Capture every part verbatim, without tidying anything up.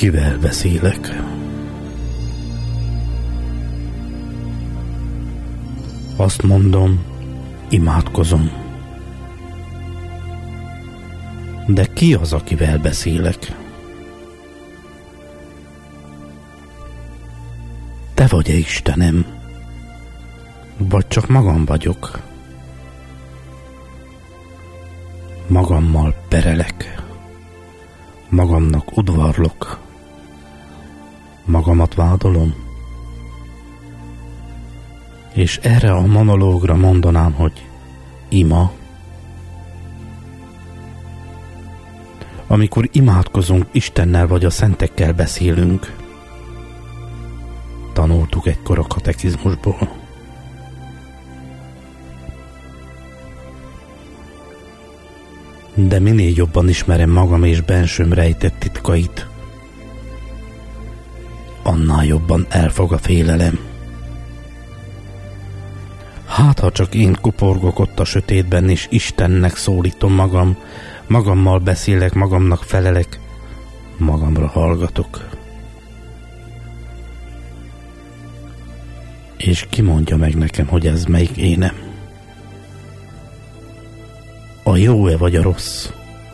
Kivel beszélek? Azt mondom, imádkozom. De ki az, akivel beszélek? Te vagy-e Istenem? Vagy csak magam vagyok? Magammal perelek. Magamnak udvarlok. Magamat vádolom. És erre a monológra mondanám, hogy ima. Amikor imádkozunk, Istennel vagy a szentekkel beszélünk. Tanultuk egykor a katekizmusból. De minél jobban ismerem magam és bensőm rejtett titkait, annál jobban elfog a félelem. Hát, ha csak én kuporgok ott a sötétben, és Istennek szólítom magam, magammal beszélek, magamnak felelek, magamra hallgatok. És ki mondja meg nekem, hogy ez melyik énem? A jó-e vagy a rossz?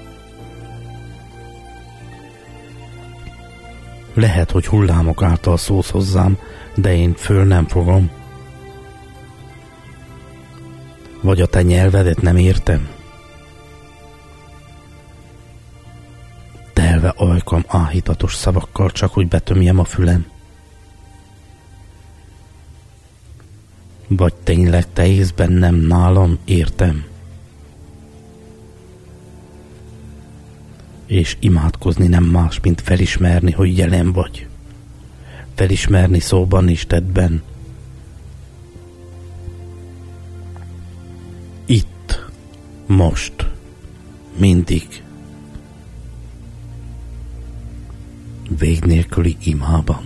Lehet, hogy hullámok által szólsz hozzám, de én föl nem fogom. Vagy a te nyelvedet nem értem? Telve ajkam áhítatos szavakkal, csak hogy betömjem a fülem. Vagy tényleg te ész bennem, nálam, értem? És imádkozni nem más, mint felismerni, hogy jelen vagy. Felismerni szóban és tettben. Itt, most, mindig. Vég nélküli imában.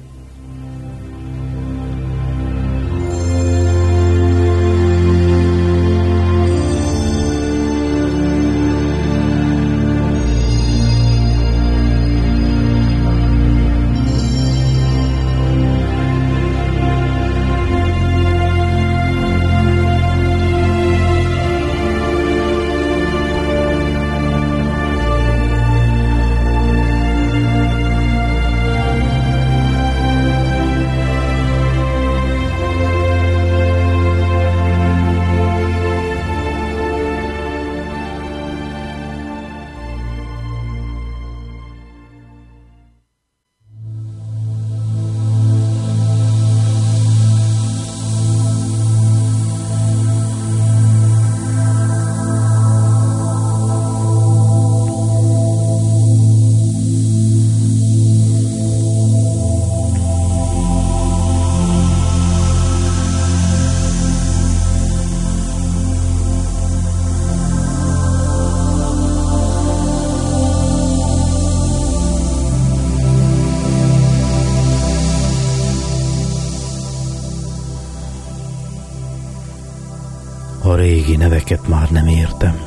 A régi neveket már nem értem.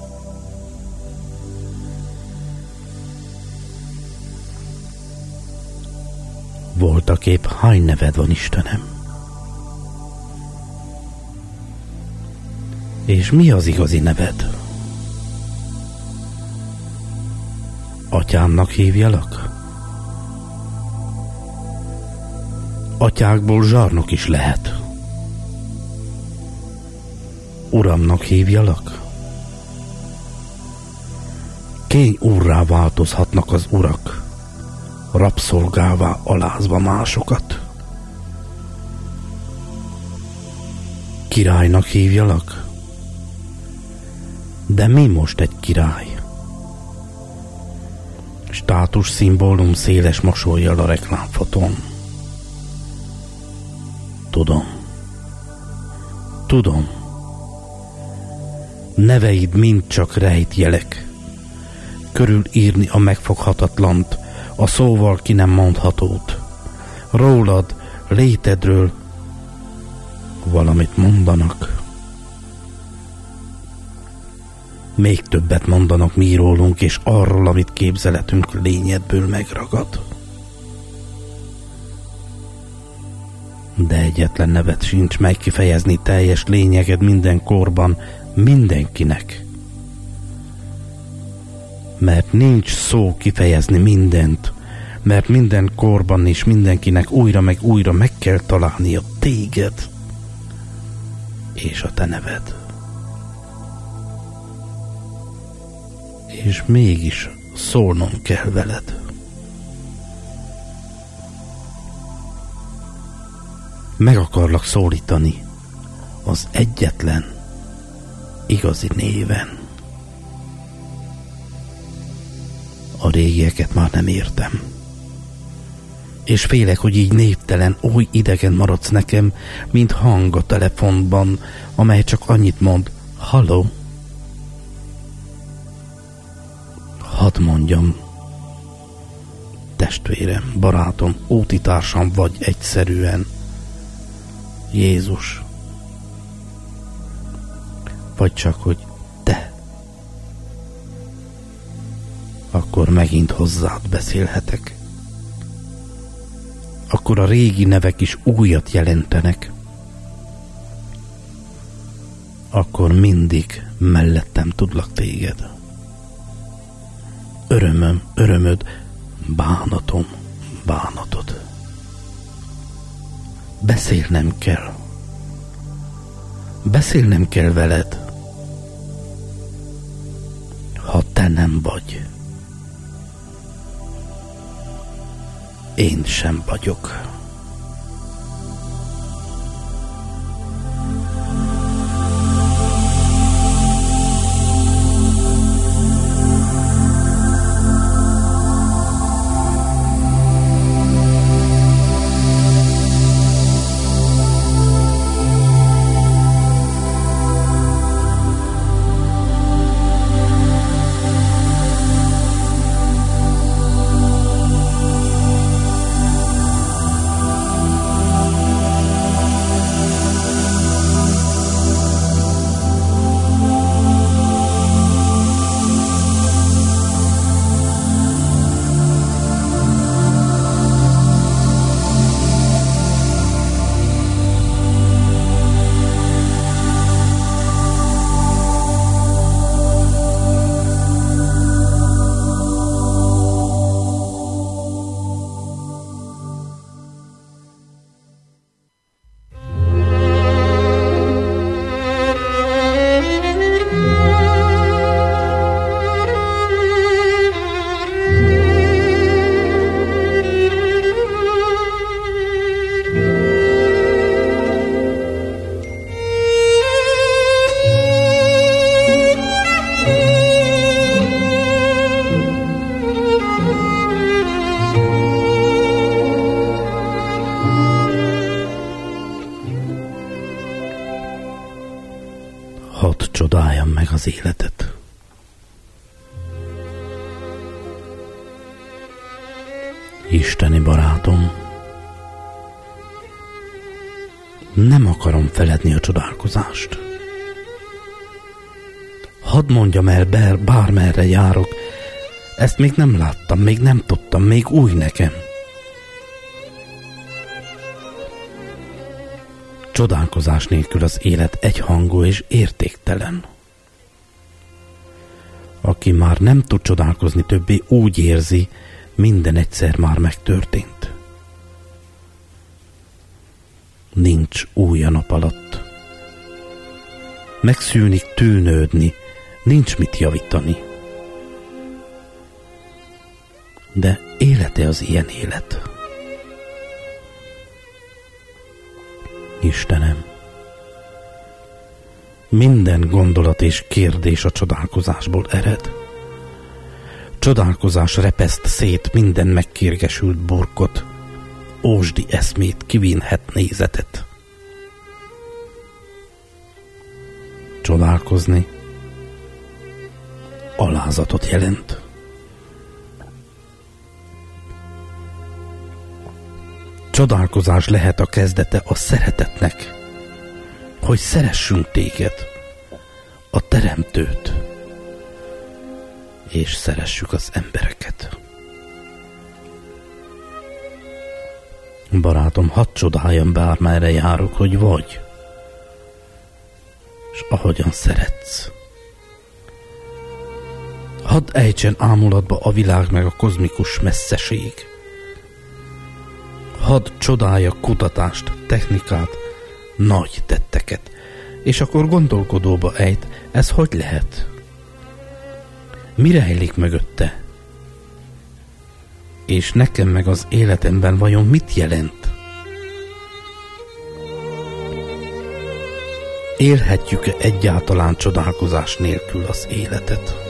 Voltaképp hány neved van, Istenem? És mi az igazi neved? Atyámnak hívjalak? Atyákból zsarnok is lehet. Uramnak hívjalak? Kény úrrá változhatnak az urak, rabszolgává alázva másokat. Királynak hívjalak? De mi most egy király? Státus szimbólum széles mosollyal a reklámfotón. Tudom. Tudom. Neveid mind csak rejtjelek. Körülírni a megfoghatatlant, a szóval ki nem mondhatót. Rólad, létedről valamit mondanak. Még többet mondanak mi rólunk, és arról, amit képzeletünk lényedből megragad. De egyetlen nevet sincs, mely kifejezni teljes lényeged minden korban, mindenkinek. Mert nincs szó kifejezni mindent, mert minden korban és mindenkinek újra meg újra meg kell találnia téged és a te neved. És mégis szólnom kell veled. Meg akarlak szólítani az egyetlen igazi néven. A régieket már nem értem. És félek, hogy így névtelen, oly idegen maradsz nekem, mint hang a telefonban, amely csak annyit mond, halló. Hadd mondjam, testvérem, barátom, útitársam vagy egyszerűen, Jézus. Vagy csak, hogy te. Akkor megint hozzád beszélhetek. Akkor a régi nevek is újat jelentenek. Akkor mindig mellettem tudlak téged. Örömöm, örömöd, bánatom, bánatod. Beszélnem kell. Beszélnem kell veled. Ha te nem vagy, én sem vagyok. Csodáljam meg az életet. Isteni barátom, nem akarom feledni a csodálkozást. Hadd mondjam el, bár, bármerre járok, ezt még nem láttam, még nem tudtam, még új nekem. Csodálkozás nélkül az élet egyhangú és értéktelen. Aki már nem tud csodálkozni többé, úgy érzi, minden egyszer már megtörtént. Nincs új a nap alatt. Megszűnik tűnődni, nincs mit javítani. De élete az ilyen élet. Istenem, minden gondolat és kérdés a csodálkozásból ered. Csodálkozás repeszt szét minden megkérgesült burkot, ósdi eszmét kivinhet nézetet. Csodálkozni alázatot jelent. Csodálkozás lehet a kezdete a szeretetnek, hogy szeressünk téged, a Teremtőt, és szeressük az embereket. Barátom, hadd csodáljam bármerre járok, hogy vagy, és ahogyan szeretsz. Hadd ejtsen ámulatba a világ meg a kozmikus messzeség. Hadd csodálja kutatást, technikát, nagy tetteket, és akkor gondolkodóba ejt, ez hogy lehet? Mi rejlik mögötte? És nekem meg az életemben vajon mit jelent? Élhetjük-e egyáltalán csodálkozás nélkül az életet?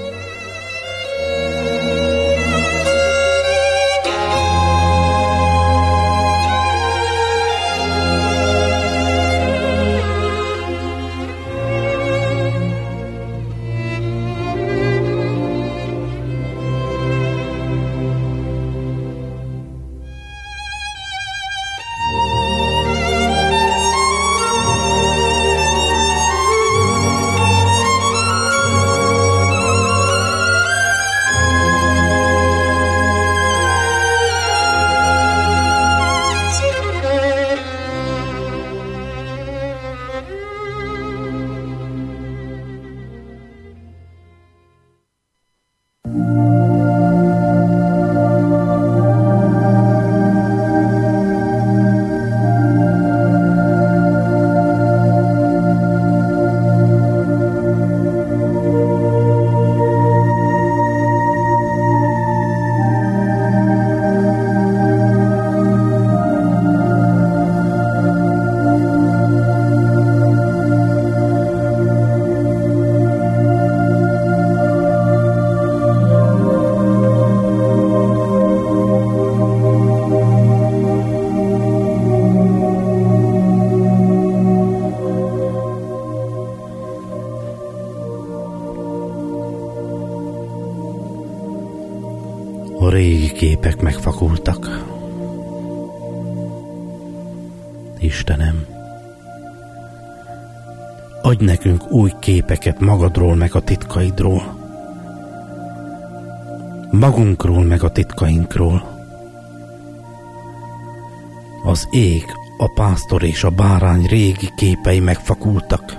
A régi képek megfakultak. Istenem, adj nekünk új képeket magadról meg a titkaidról. Magunkról meg a titkainkról. Az ég, a pásztor és a bárány régi képei megfakultak.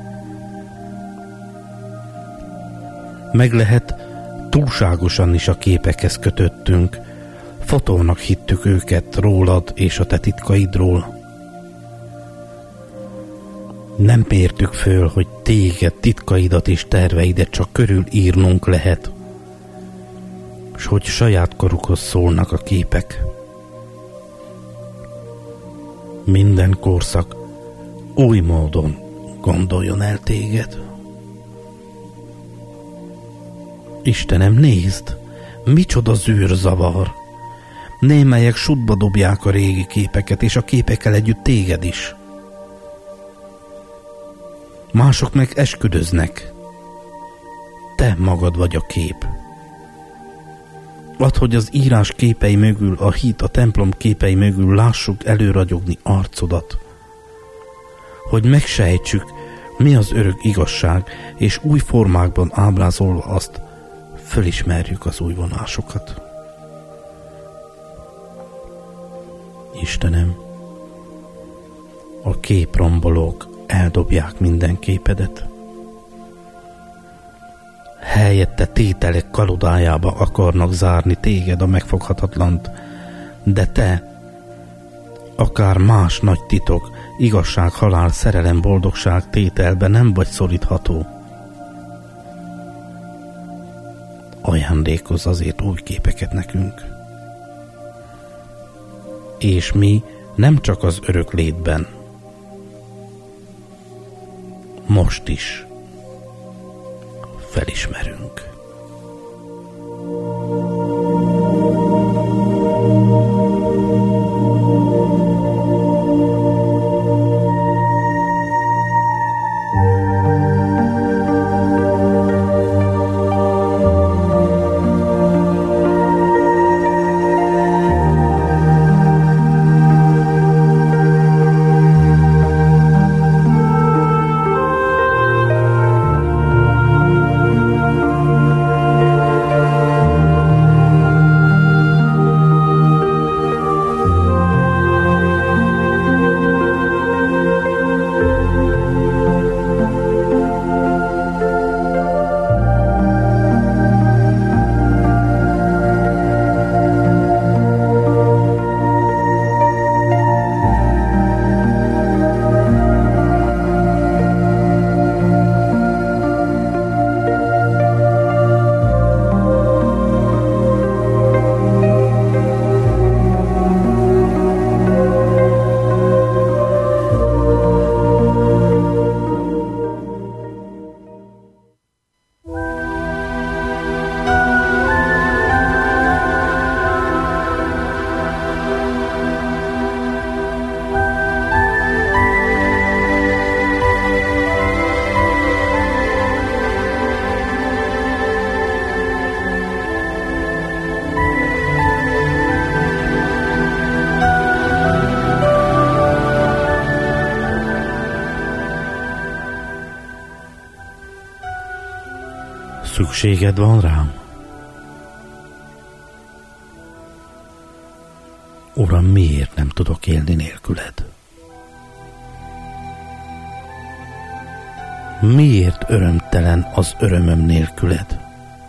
Meg lehet, túlságosan is a képekhez kötöttünk, fotónak hittük őket rólad és a te titkaidról. Nem mértük föl, hogy téged, titkaidat és terveidet csak körülírnunk lehet, s hogy saját korukhoz szólnak a képek. Minden korszak új módon gondoljon el téged. Istenem, nézd, micsoda zűrzavar! Némelyek sutba dobják a régi képeket, és a képekkel együtt téged is. Mások meg esküdöznek. Te magad vagy a kép. Add, hogy az írás képei mögül, a híd, a templom képei mögül lássuk előragyogni arcodat. Hogy megsejtsük, mi az örök igazság, és új formákban ábrázolva azt, fölismerjük az új vonásokat. Istenem, a képrombolók eldobják minden képedet. Helyette tételek kalodájába akarnak zárni téged, a megfoghatatlant, de te, akár más nagy titok, igazság, halál, szerelem, boldogság tételbe nem vagy szorítható. Ajándékozz azért új képeket nekünk. És mi nem csak az örök létben, most is felismerünk. Szükséged van rám? Uram, miért nem tudok élni nélküled? Miért örömtelen az örömöm nélküled?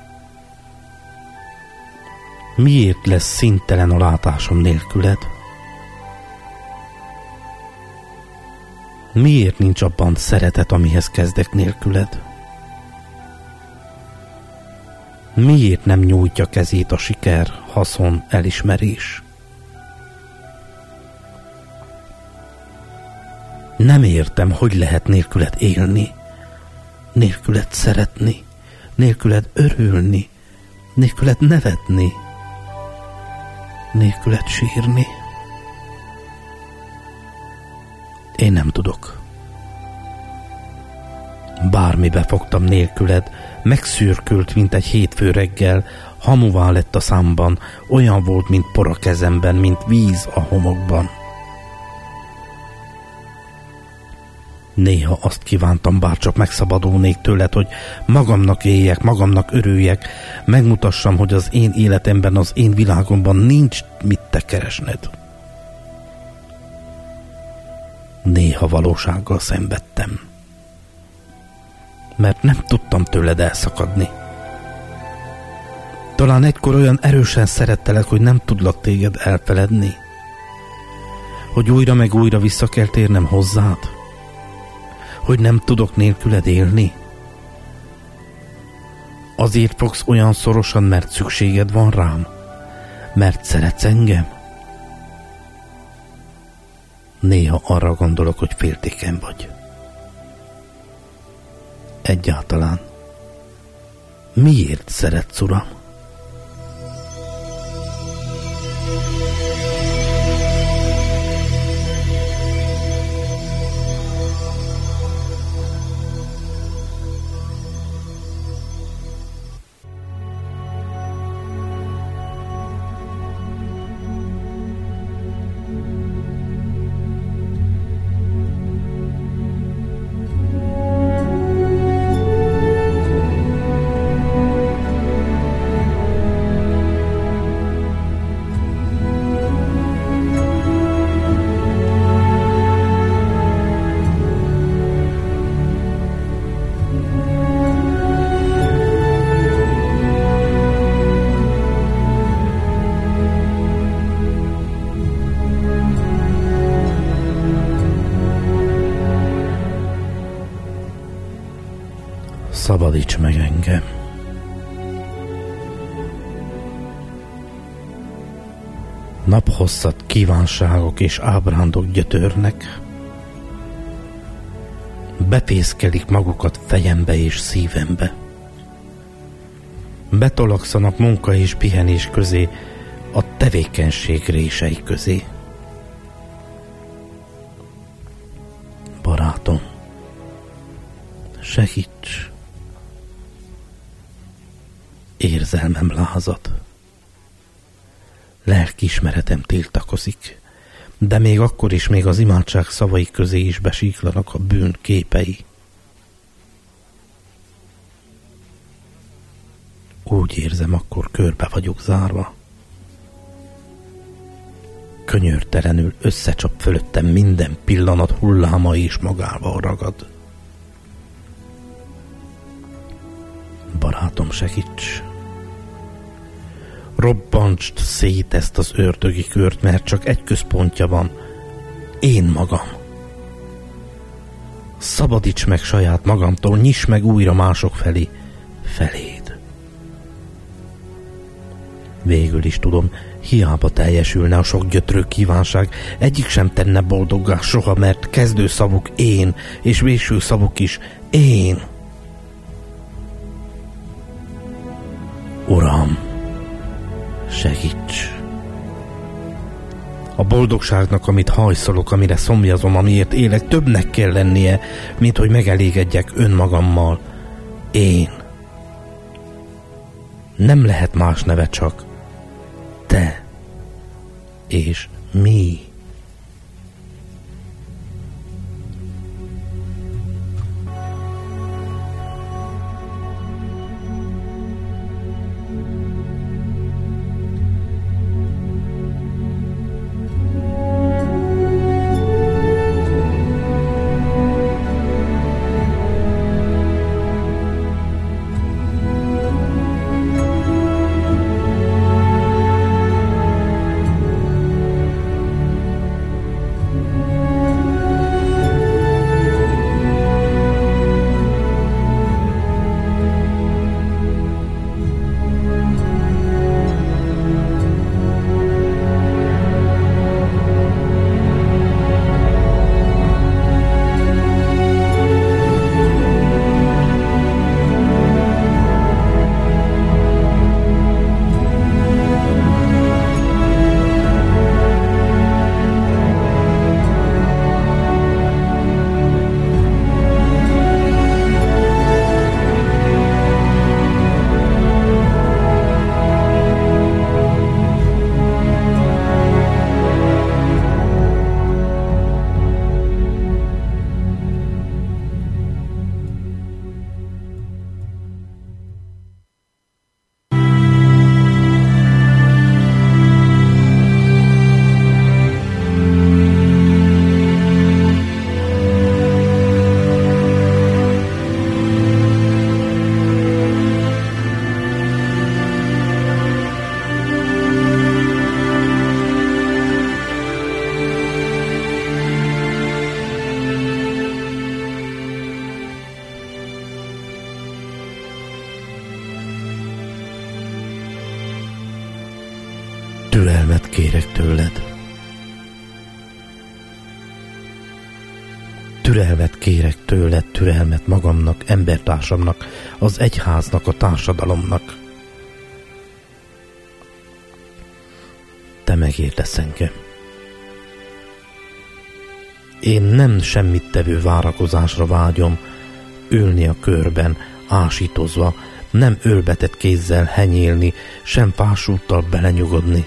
Miért lesz színtelen a látásom nélküled? Miért nincs abban szeretet, amihez kezdek nélküled? Miért nem nyújtja kezét a siker, haszon, elismerés? Nem értem, hogy lehet nélküled élni, nélküled szeretni, nélküled örülni, nélküled nevetni, nélküled sírni. Én nem tudok. Bármibe fogtam nélküled, megszürkült, mint egy hétfő reggel, hamuvá lett a számban, olyan volt, mint por a kezemben, mint víz a homokban. Néha azt kívántam, bárcsak megszabadulnék tőled, hogy magamnak éljek, magamnak örüljek, megmutassam, hogy az én életemben, az én világomban nincs mit te keresned. Néha valósággal szenvedtem, mert nem tudtam tőled elszakadni. Talán egykor olyan erősen szerettelek, hogy nem tudlak téged elfeledni, hogy újra meg újra vissza kell térnem hozzád, hogy nem tudok nélküled élni. Azért fogsz olyan szorosan, mert szükséged van rám, mert szeretsz engem. Néha arra gondolok, hogy féltékeny vagy. Egyáltalán miért szeretsz, Uram? Szabadíts meg engem. Naphosszat kívánságok és ábrándok gyötörnek, befészkelik magukat fejembe és szívembe. Betolakszanak munka és pihenés közé, a tevékenység rései közé. Barátom, segíts! Érzelmem lázad. Lelkiismeretem tiltakozik, de még akkor is még az imádság szavai közé is besíklanak a bűn képei. Úgy érzem, akkor körbe vagyok zárva. Könyörtelenül összecsap fölöttem minden pillanat hulláma és magával ragad. Barátom, segíts! Robbantsd szét ezt az ördögi kört, mert csak egy központja van. Én magam. Szabadíts meg saját magamtól, nyiss meg újra mások felé, feléd. Végül is tudom, hiába teljesülne a sok gyötrő kívánság, egyik sem tenne boldoggá soha, mert kezdő szavuk én, és végső szavuk is én. Uram, segíts! A boldogságnak, amit hajszolok, amire szomjazom, amiért élek, többnek kell lennie, mint hogy megelégedjek önmagammal. Én. Nem lehet más neve, csak te és mi. Türelmet kérek tőled. Türelmet kérek tőled, türelmet magamnak, embertársamnak, az egyháznak, a társadalomnak. Te megértesz engem. Én nem semmit tevő várakozásra vágyom, ülni a körben, ásítozva, nem ölbetett kézzel henyélni, sem fásúttal belenyugodni.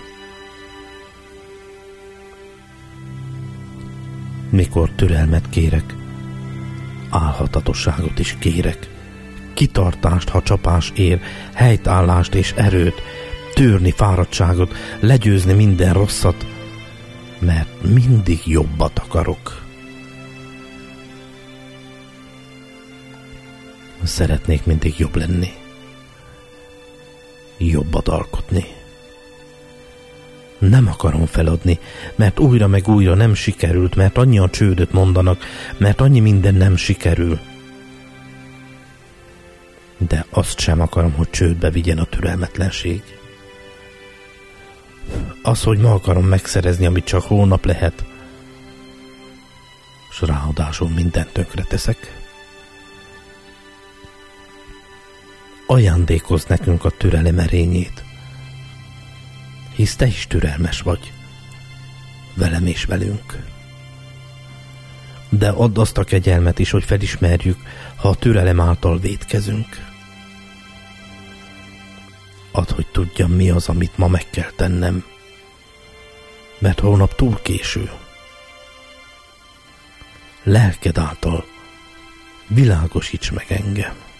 Mikor türelmet kérek, álhatatosságot is kérek, kitartást, ha csapás ér, helytállást és erőt, tűrni fáradtságot, legyőzni minden rosszat, mert mindig jobbat akarok. Szeretnék mindig jobb lenni, jobbat alkotni. Nem akarom feladni, mert újra meg újra nem sikerült, mert annyian csődöt mondanak, mert annyi minden nem sikerül. De azt sem akarom, hogy csődbe vigyen a türelmetlenség. Az, hogy ma akarom megszerezni, amit csak holnap lehet, s ráadásul mindent tönkre teszek. Ajándékozz nekünk a türelem erényét, hisz te is türelmes vagy, velem és velünk. De add azt a kegyelmet is, hogy felismerjük, ha a türelem által vétkezünk. Add, hogy tudjam, mi az, amit ma meg kell tennem, mert holnap túl késő. Lelked által világosíts meg engem.